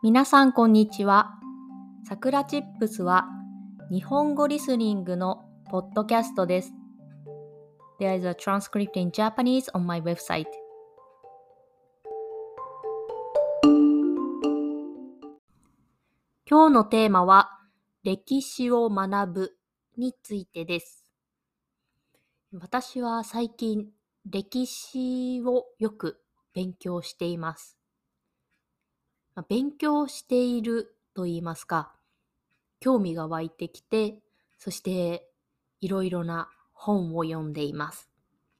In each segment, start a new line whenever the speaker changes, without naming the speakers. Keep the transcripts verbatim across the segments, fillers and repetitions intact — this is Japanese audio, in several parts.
皆さんこんにちは。さくらチップスは日本語リスニングのポッドキャストです。There is a transcript in Japanese on my website. 今日のテーマは歴史を学ぶについてです。私は最近歴史をよく勉強しています。勉強していると言いますか、興味が湧いてきて、そしていろいろな本を読んでいます。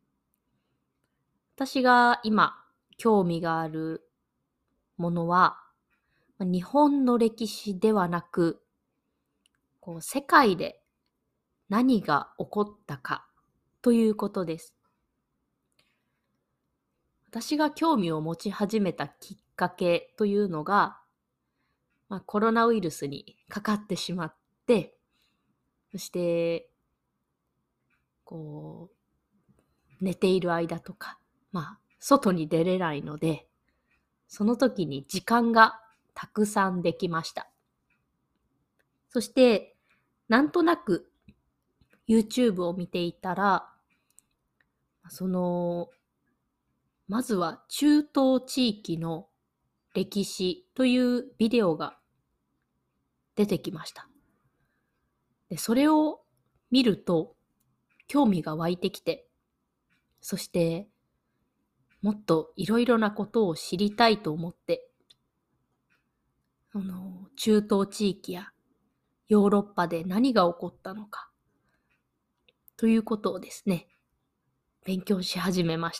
私が今興味があるものは、日本の歴史ではなく、こう世界で何が起こったかということです。私が興味を持ち始めたきっかけというのが、まあ、コロナウイルスにかかってしまって、そしてこう寝ている間とか、まあ外に出れないので、その時に時間がたくさんできました。そしてなんとなく YouTube を見ていたら、そのまずは中東地域の歴史というビデオが出てきました。で、それを見ると興味が湧いてきて、そしてもっといろいろなことを知りたいと思って、あの中東地域やヨーロッパで何が起こったのかということをですね、勉強し始めました。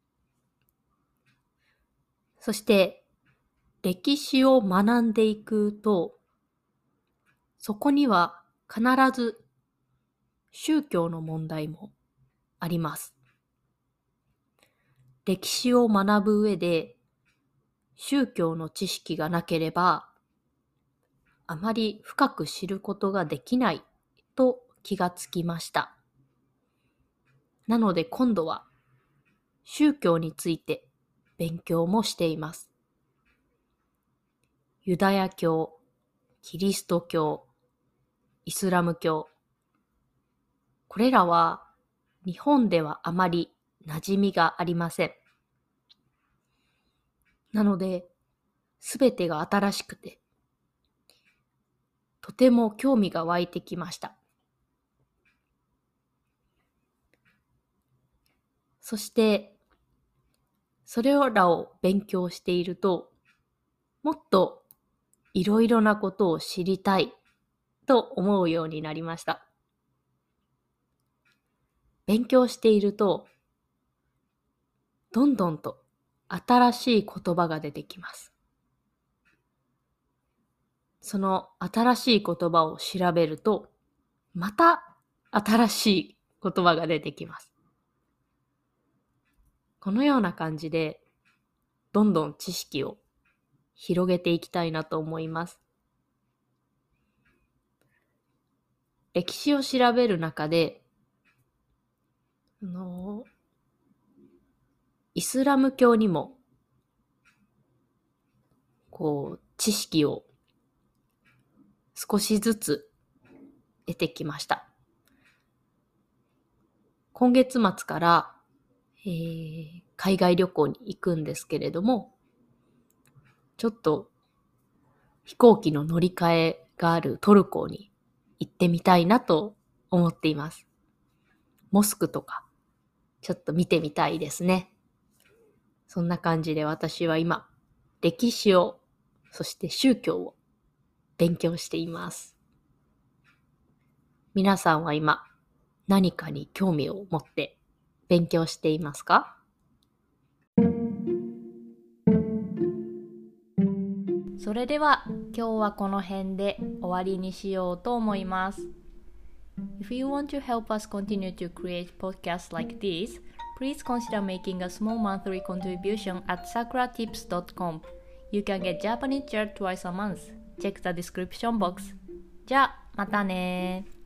そして歴史を学んでいくと、そこには必ず宗教の問題もあります。歴史を学ぶ上で宗教の知識がなければ、あまり深く知ることができないと気がつきました。なので今度は宗教について勉強もしています。ユダヤ教、キリスト教、イスラム教。これらは日本ではあまり馴染みがありません。なので、すべてが新しくて、とても興味が湧いてきました。そして、それらを勉強していると、もっといろいろなことを知りたいと思うようになりました。勉強していると、どんどんと新しい言葉が出てきます。その新しい言葉を調べると、また新しい言葉が出てきます。このような感じで、どんどん知識を広げていきたいなと思います。歴史を調べる中で、あのイスラム教にもこう知識を少しずつ得てきました。今月末から、えー、海外旅行に行くんですけれども、ちょっと飛行機の乗り換えがあるトルコに行ってみたいなと思っています。モスクとかちょっと見てみたいですね。そんな感じで私は今、歴史を、そして宗教を勉強しています。皆さんは今、何かに興味を持って勉強していますか？それでは今日はこの辺で終わりにしようと思います。If you want to help us continue to create podcasts like this, please consider making a small monthly contribution at sakura tips dot com. You can get Japanese chat twice a month. Check the description box. じゃあ、またね。